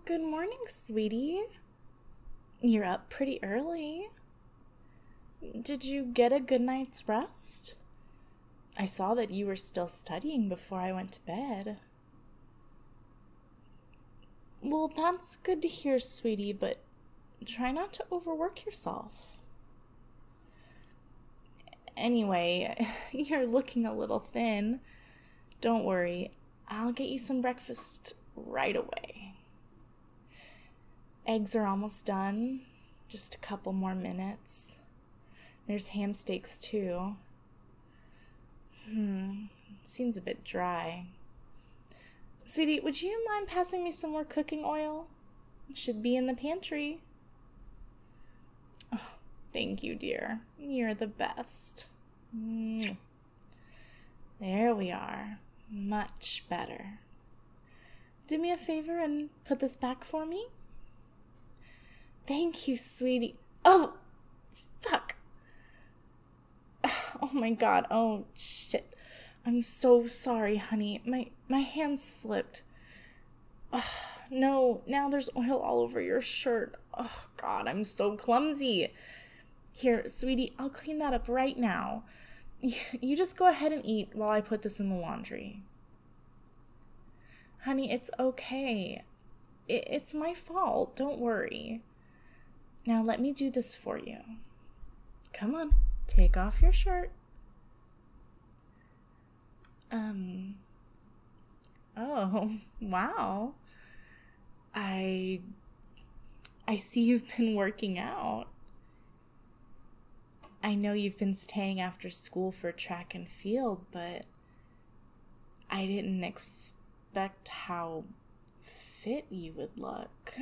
Good morning, sweetie. You're up pretty early. Did you get a good night's rest? I saw that you were still studying before I went to bed. Well, that's good to hear, sweetie, but try not to overwork yourself. Anyway, you're looking a little thin. Don't worry, I'll get you some breakfast right away. Eggs are almost done. Just a couple more minutes. There's ham steaks too. Seems a bit dry. Sweetie, would you mind passing me some more cooking oil? It should be in the pantry. Oh, thank you, dear. You're the best. There we are. Much better. Do me a favor and put this back for me? Thank you, sweetie. Oh, fuck. Oh my god. Oh, shit. I'm so sorry, honey. My hand slipped. No, now there's oil all over your shirt. Oh, God, I'm so clumsy. Here, sweetie, I'll clean that up right now. You just go ahead and eat while I put this in the laundry. Honey, it's okay. It's my fault. Don't worry. Now let me do this for you. Come on, take off your shirt. Oh, wow. I see you've been working out. I know you've been staying after school for track and field, but I didn't expect how fit you would look.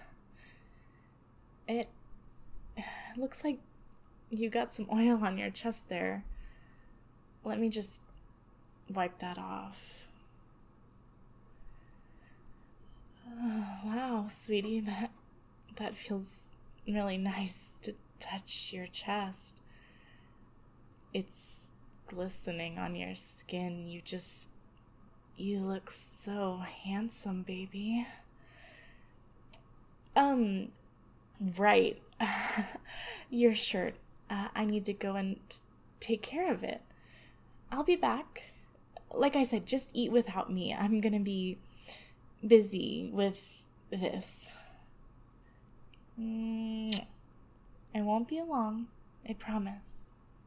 It looks like you got some oil on your chest there. Let me just wipe that off. Oh, wow, sweetie, that feels really nice to touch your chest. It's glistening on your skin. You look so handsome, baby. Right. Your shirt. I need to go and take care of it. I'll be back. Like I said, just eat without me. I'm gonna be busy with this. I won't be long. I promise.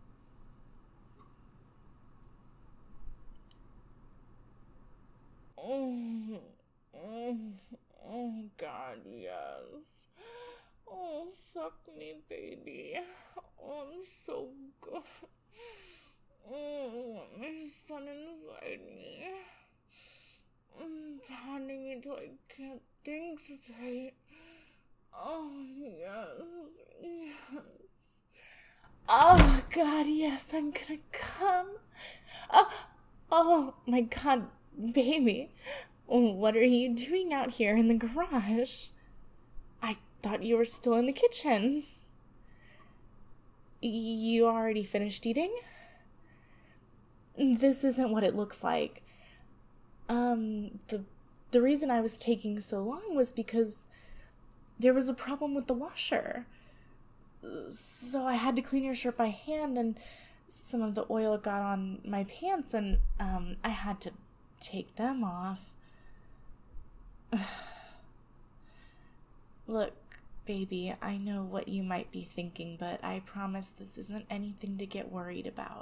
Oh, God, yes. Oh, suck me, baby. Oh, I'm so good. Oh, my son inside me. I'm pounding me till I can't think straight. Oh, yes, yes. Oh, God, yes, I'm gonna come. Oh my God, baby. What are you doing out here in the garage? I thought you were still in the kitchen. You already finished eating? This isn't what it looks like. The reason I was taking so long was because there was a problem with the washer. So I had to clean your shirt by hand, and some of the oil got on my pants, and I had to take them off. Look, baby, I know what you might be thinking, but I promise this isn't anything to get worried about.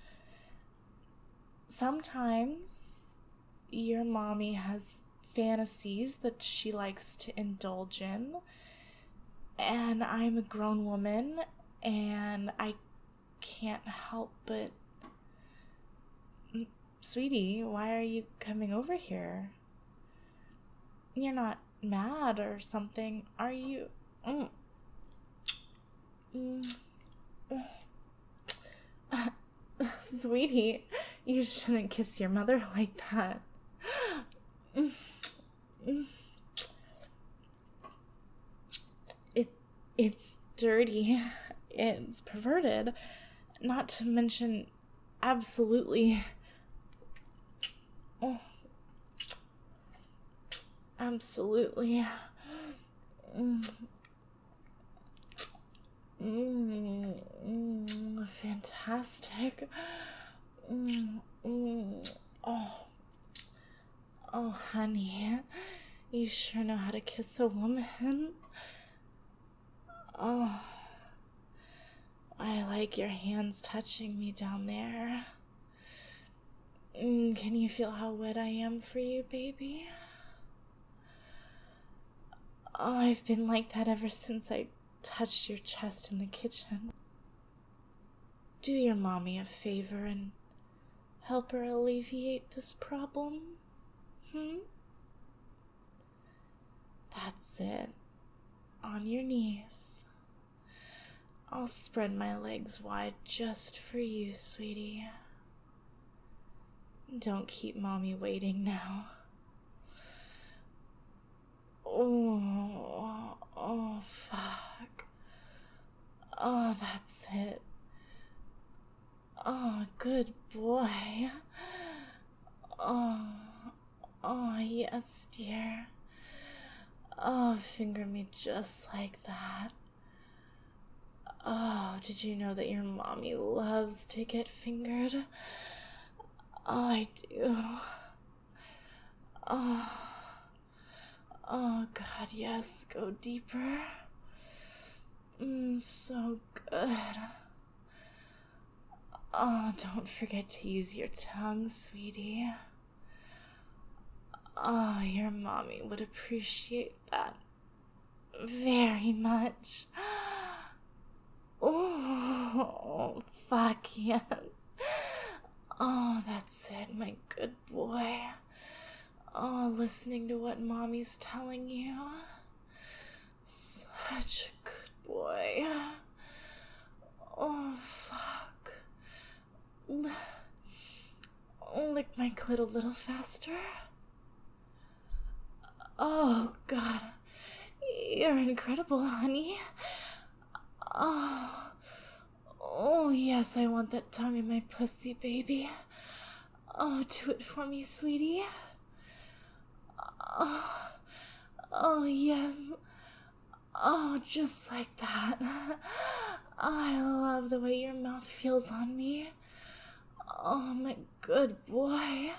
Sometimes your mommy has fantasies that she likes to indulge in, and I'm a grown woman, and I can't help but... Sweetie, why are you coming over here? You're not mad or something, are you? Sweetie, you shouldn't kiss your mother like that. It's dirty. It's perverted. Not to mention absolutely... Oh. Absolutely Fantastic. Oh, honey, you sure know how to kiss a woman. Oh, I like your hands touching me down there. Can you feel how wet I am for you, baby? Oh, I've been like that ever since I touched your chest in the kitchen. Do your mommy a favor and help her alleviate this problem. That's it. On your knees. I'll spread my legs wide just for you, sweetie. Don't keep mommy waiting now. Oh, fuck. Oh, that's it. Oh, good boy. Oh, yes, dear. Oh, finger me just like that. Oh, did you know that your mommy loves to get fingered? Oh, I do. Oh, God, yes, go deeper. So good. Oh, don't forget to use your tongue, sweetie. Oh, your mommy would appreciate that very much. Oh, fuck yes. Oh, that's it, my good boy. Oh, listening to what mommy's telling you. Such a good boy. Oh, fuck. Lick my clit a little faster. Oh, God. You're incredible, honey. Oh, yes, I want that tongue in my pussy, baby. Oh, do it for me, sweetie. Oh, yes. Oh, just like that. I love the way your mouth feels on me. Oh, my good boy.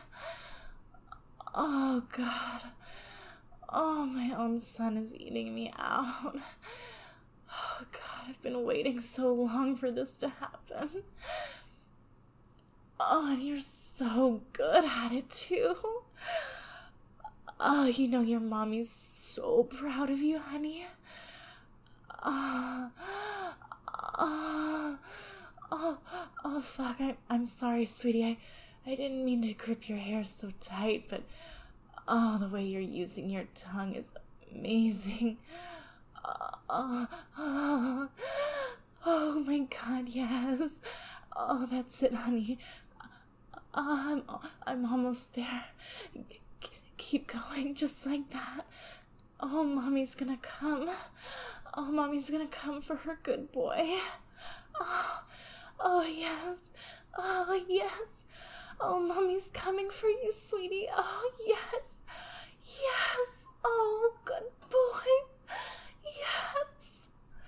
Oh, God. Oh, my own son is eating me out. Oh, God, I've been waiting so long for this to happen. Oh, and you're so good at it, too. Oh, you know your mommy's so proud of you, honey. Oh, fuck, I'm sorry, sweetie. I didn't mean to grip your hair so tight, but oh, the way you're using your tongue is amazing. Oh my God, yes. Oh, that's it, honey. I'm almost there. Keep going, just like that. Oh, mommy's gonna come. Oh, mommy's gonna come for her good boy. Oh, yes. Oh, yes. Oh, mommy's coming for you, sweetie. Oh, yes. Yes. Oh, good boy. Yes.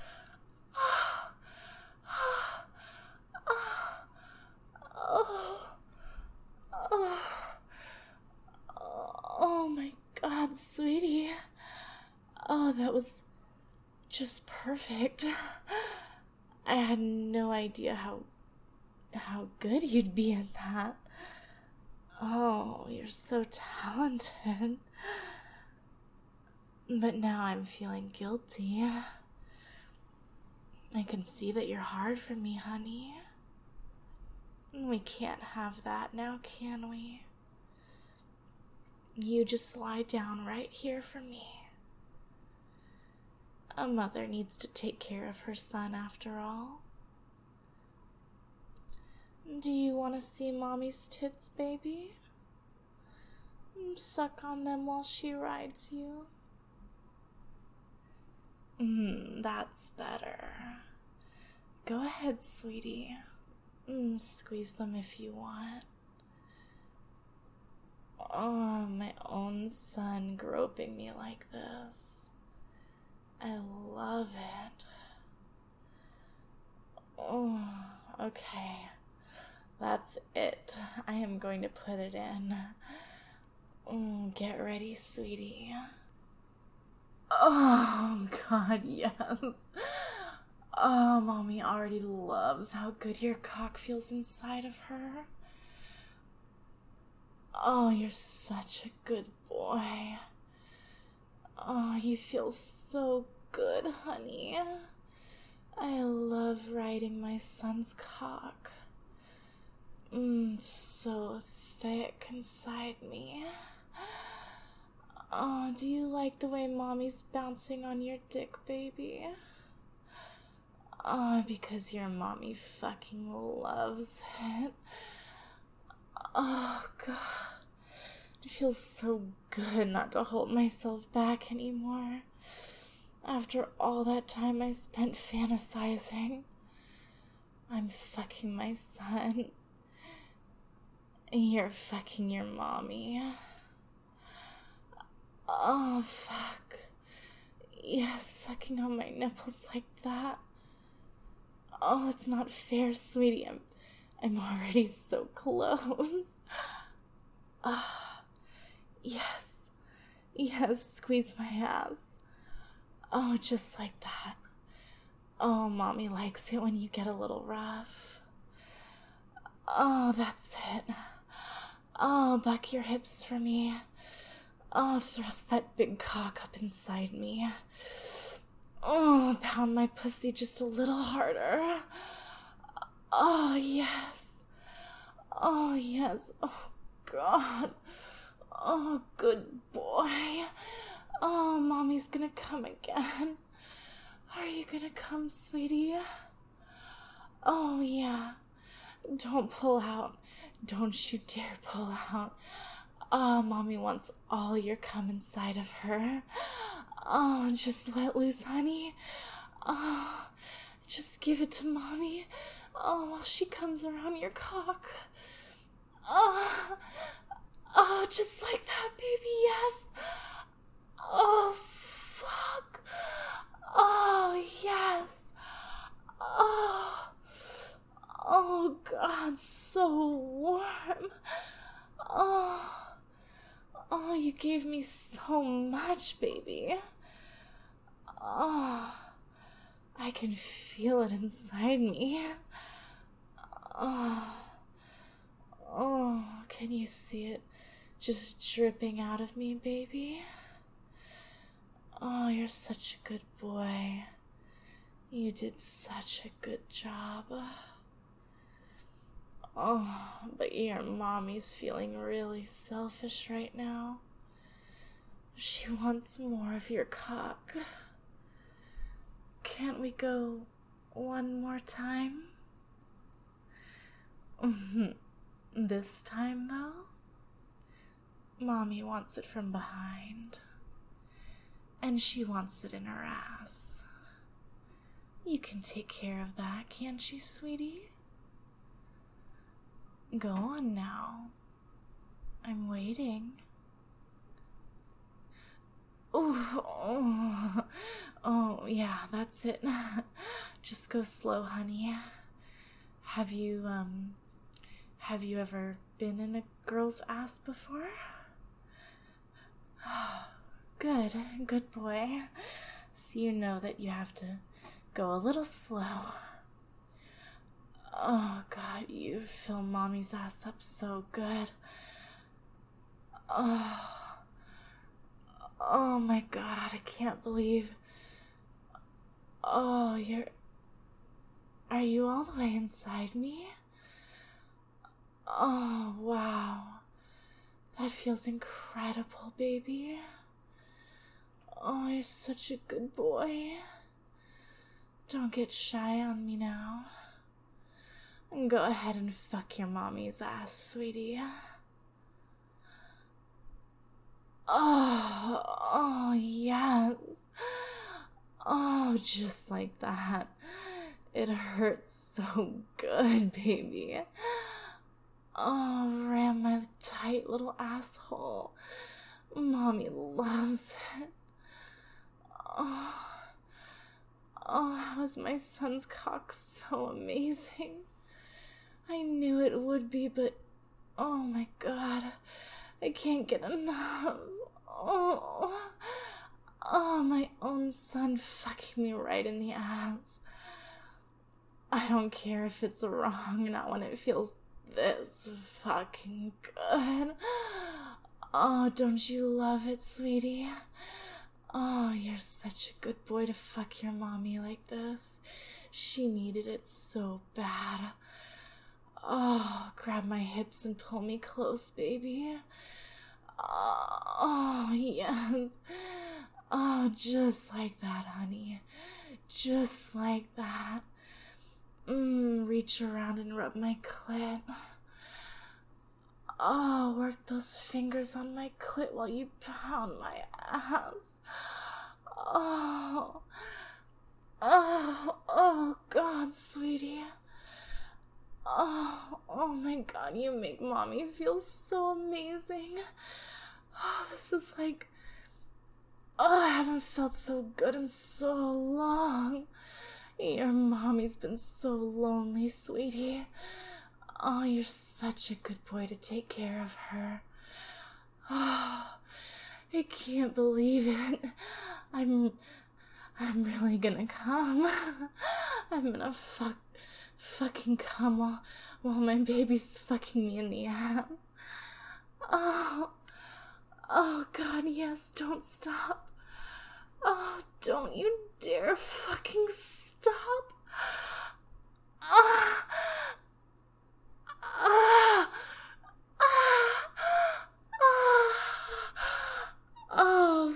Oh my God, sweetie. Oh, that was just perfect. I had no idea how good you'd be at that. Oh, you're so talented. But now I'm feeling guilty. I can see that you're hard for me, honey. We can't have that now, can we? You just lie down right here for me. A mother needs to take care of her son after all. Do you want to see mommy's tits, baby? Suck on them while she rides you. That's better. Go ahead, sweetie. Squeeze them if you want. Oh, my own son groping me like this. I love it. Oh, okay. That's it. I am going to put it in. Get ready, sweetie. Oh, God, yes. Oh, Mommy already loves how good your cock feels inside of her. Oh, you're such a good boy. Oh, you feel so good, honey. I love riding my son's cock. So thick inside me. Oh, do you like the way Mommy's bouncing on your dick, baby? Oh, because your Mommy fucking loves it. Oh, God. It feels so good not to hold myself back anymore. After all that time I spent fantasizing, I'm fucking my son. You're fucking your Mommy. Oh, fuck. Yes, sucking on my nipples like that. Oh, it's not fair, sweetie. I'm already so close. Yes. Yes, squeeze my ass. Oh, just like that. Oh, Mommy likes it when you get a little rough. Oh, that's it. Oh, buck your hips for me. Oh, thrust that big cock up inside me. Oh, pound my pussy just a little harder. Oh, yes. Oh, yes. Oh, God. Oh, good boy. Oh, Mommy's gonna come again. Are you gonna come, sweetie? Oh, yeah. Don't pull out. Don't you dare pull out. Oh, Mommy wants all your cum inside of her. Oh, just let loose, honey. Oh, just give it to Mommy. Oh, while she comes around your cock. Oh, just like that, baby, yes. Oh, fuck. Oh, yes. Oh, God, so warm. Oh, you gave me so much, baby. Oh, I can feel it inside me. Oh, can you see it just dripping out of me, baby? Oh, you're such a good boy. You did such a good job. Oh, but your Mommy's feeling really selfish right now. She wants more of your cock. Can't we go one more time? This time, though, Mommy wants it from behind. And she wants it in her ass. You can take care of that, can't you, sweetie? Go on now. I'm waiting. Oh, yeah, that's it. Just go slow, honey. Have you ever been in a girl's ass before? Good boy. So you know that you have to go a little slow. Oh, God, you fill Mommy's ass up so good. Oh my God, I can't believe. Oh, are you all the way inside me? Oh, wow. That feels incredible, baby. Oh, you're such a good boy. Don't get shy on me now. Go ahead and fuck your Mommy's ass, sweetie. Oh, yes. Oh, just like that. It hurts so good, baby. Oh, ram my tight little asshole. Mommy loves it. Oh, was my son's cock so amazing? I knew it would be, but oh my god, I can't get enough. Oh, my own son fucking me right in the ass. I don't care if it's wrong, not when it feels this fucking good. Oh, don't you love it, sweetie? Oh, you're such a good boy to fuck your mommy like this. She needed it so bad. Oh, grab my hips and pull me close, baby. Oh, yes. Oh, just like that, honey. Just like that. Reach around and rub my clit. Oh, work those fingers on my clit while you pound my ass. Oh, God, sweetie. Oh my God, you make mommy feel so amazing. Oh, this is like, I haven't felt so good in so long. Your mommy's been so lonely, sweetie. Oh, you're such a good boy to take care of her. Oh, I can't believe it. I'm really gonna come. I'm gonna fucking come while my baby's fucking me in the ass. Oh God, yes, don't stop. Oh, don't you dare fucking stop. Oh,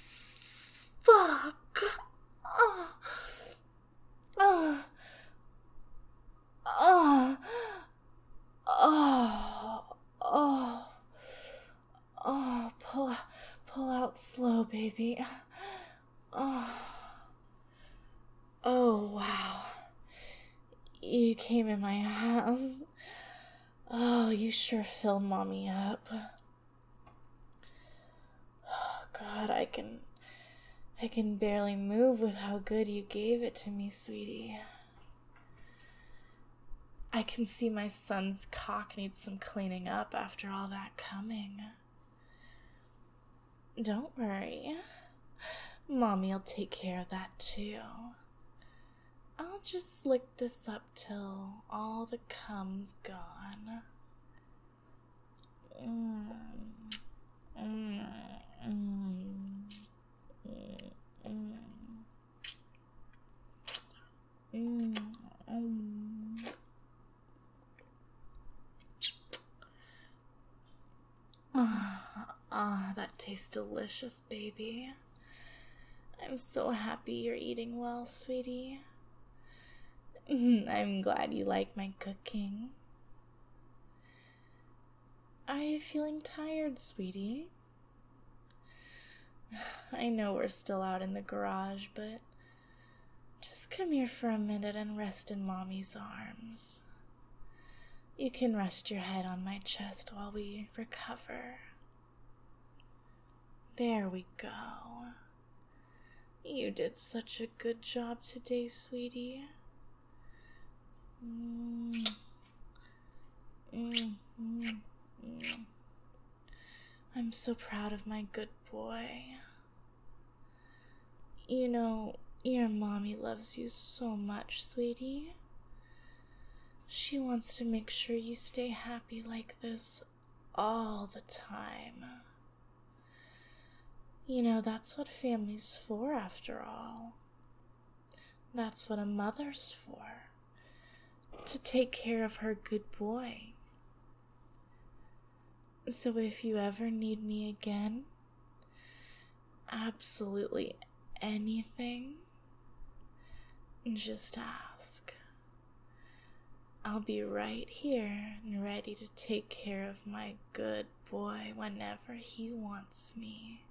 fuck. Pull out slow, baby. Oh, wow. You came in my ass. Oh, you sure filled mommy up. Oh, God, I can barely move with how good you gave it to me, sweetie. I can see my son's cock needs some cleaning up after all that coming. Don't worry. Mommy'll take care of that too. I'll just lick this up till all the cum's gone. That tastes delicious, baby. I'm so happy you're eating well, sweetie. I'm glad you like my cooking. Are you feeling tired, sweetie? I know we're still out in the garage, but just come here for a minute and rest in Mommy's arms. You can rest your head on my chest while we recover. There we go. You did such a good job today, sweetie. I'm so proud of my good boy. You know, your mommy loves you so much, sweetie. She wants to make sure you stay happy like this all the time. You know, that's what family's for, after all. That's what a mother's for. To take care of her good boy. So if you ever need me again, absolutely anything, just ask. I'll be right here and ready to take care of my good boy whenever he wants me.